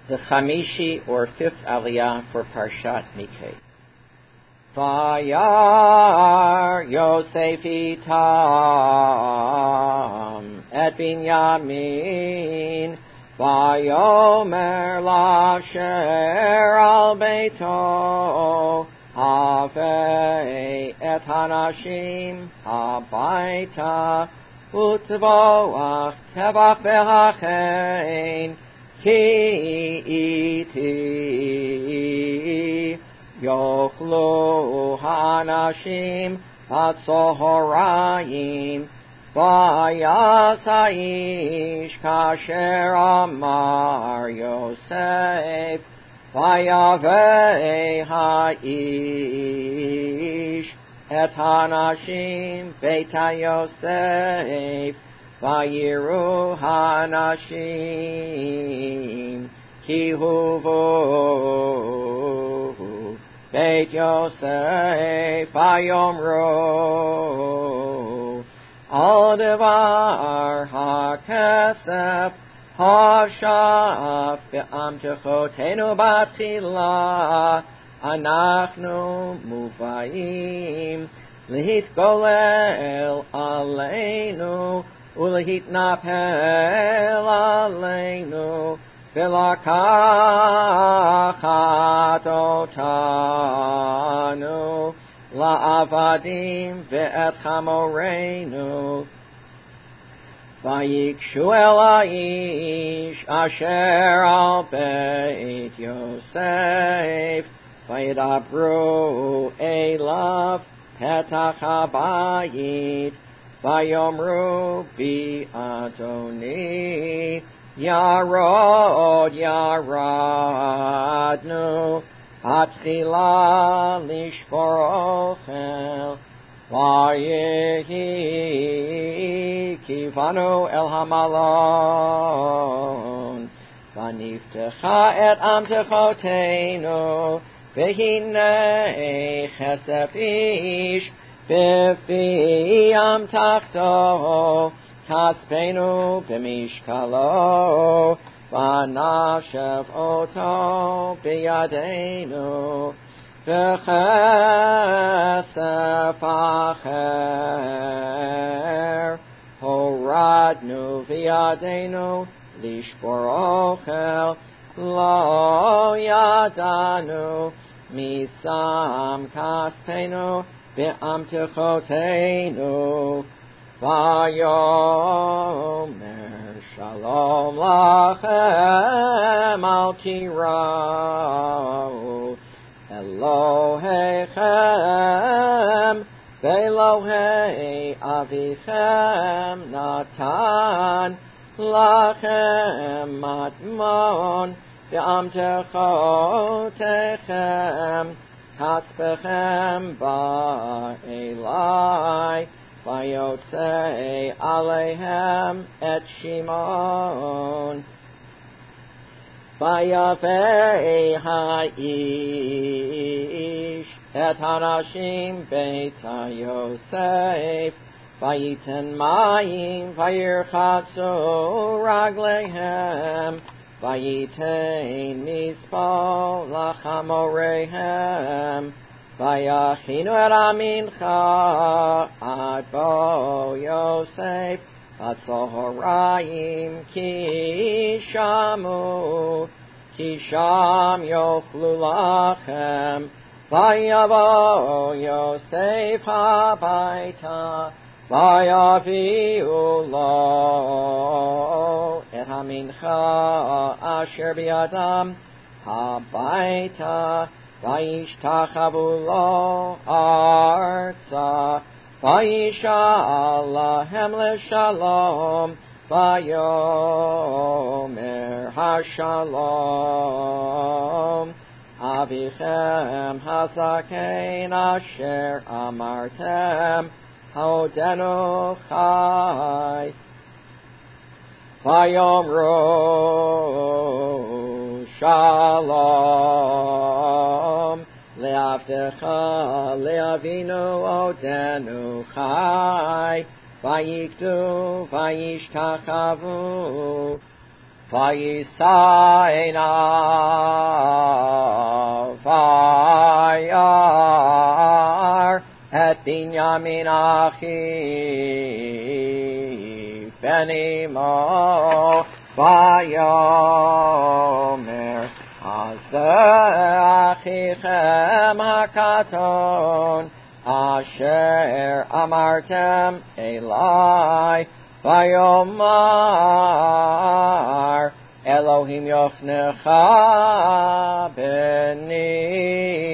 The Chamishi, or fifth Aliyah for Parshat Miketz. Vayar Yosef itam et Binyamin, Vayomer lasher al beito, Havei et hanashim habaita, Utzvoach tevach behachein, Ki iti yochlu hanashim atzohorayim, vayas haish kasher amar Yosef, vayavei haish et hanashim beita Yosef, Vayiru hanashim ki huvu Beit Yosef vayomru al devar hakesef hashaf be'am techotenu batchila anachnu muvayim lihit golel aleinu Ulehitnapel aleinu v'lakachat otanu la'avadim ve'et chamoreinu vayikshu el ha'ish asher al beit Yosef vayidabru elav petach habayit Vayomru bi Adoni yaradnu Atchila lishbor ochel Vayehi kivanu el hamalon Vaniftecha et amtechotenu Vehine chesef ish Bifi amtachto, kaspenu b'mishkalo, v'nashev oto b'yadenu, v'chesef acher, horadnu v'yadenu, lishbor ochel, lo yadanu, misam kaspenu, Be'amtechotenu Vayomer Shalom Lachem Al Tirau Elohechem Ve'Elohei Avichem Natan Lachem Matmon Be'amtechotechem Katzbechem ba'elai, vayotzei aleihem et Shimon. Vayavei ha'ish et hanashim beita Yosef, vayiten mayim vayirchatzu ragleihem, Vayitein mispo lachamorehem, Vayachinu et amincha ad bo Yosef, Atzohorayim ki sham yochlu lachem, Vayavo Yosef habaita, Vayaviu lo et hamincha asher biadam habaita vayishtachavu lo arza vayishal lahem leshalom vayomer hashalom avichem hazakein asher amartem Hodenu chai Vayomru shalom Leavdecha leavinu odenu chai Vayikdu vayishtachavu Vayisayna vayar et Binyamin achi benimo vayomer hazeh achichem hakaton asher amartem elai vayomar Elohim yochnecha beni